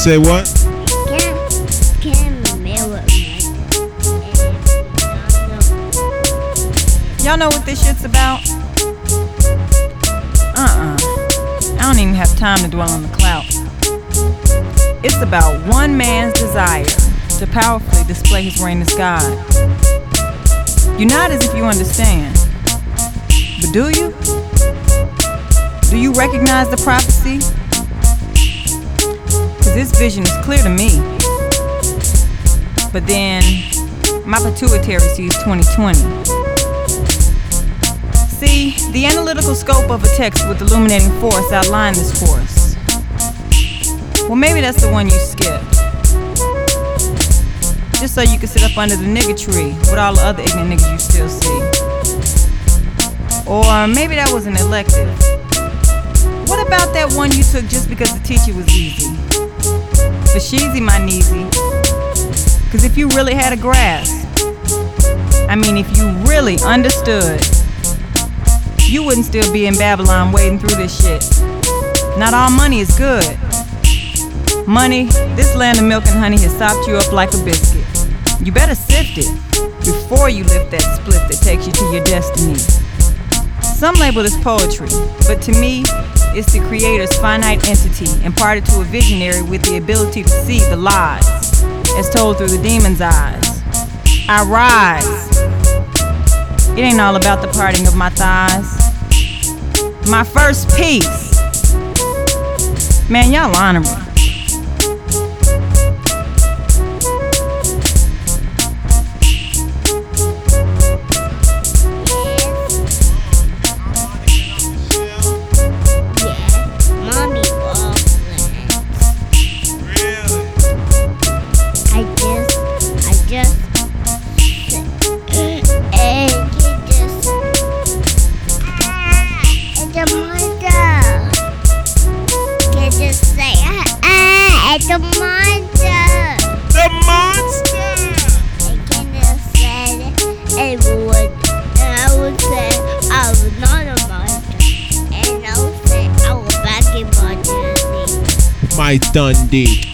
say what? Y'all know what this shit's about? I don't even have time to dwell on the clout. It's about one man's desire to powerfully display his reign as God. You nod as if you understand. But do you? Do you recognize the prophecy? Cause this vision is clear to me. But then, my pituitary sees 2020. See, the analytical scope of a text with illuminating force outlined this course. Well, maybe that's the one you skipped. Just so you can sit up under the nigga tree with all the other ignorant niggas you still see. Or maybe that was an elective. What about that one you took just because the teacher was easy? For sheezy, my kneesy. Cause if you really had a grasp, I mean if you really understood, you wouldn't still be in Babylon wading through this shit. Not all money is good. Money, this land of milk and honey has sopped you up like a biscuit. You better sift it before you lift that split that takes you to your destiny. Some label this poetry, but to me, it's the creator's finite entity imparted to a visionary with the ability to see the lies as told through the demon's eyes. I rise. It ain't all about the parting of my thighs. My first piece. Man, y'all honor me. The monster! The monster! I can't say everyone. And I would say I was not a monster. And I would say I was back in my journey. My Dundee.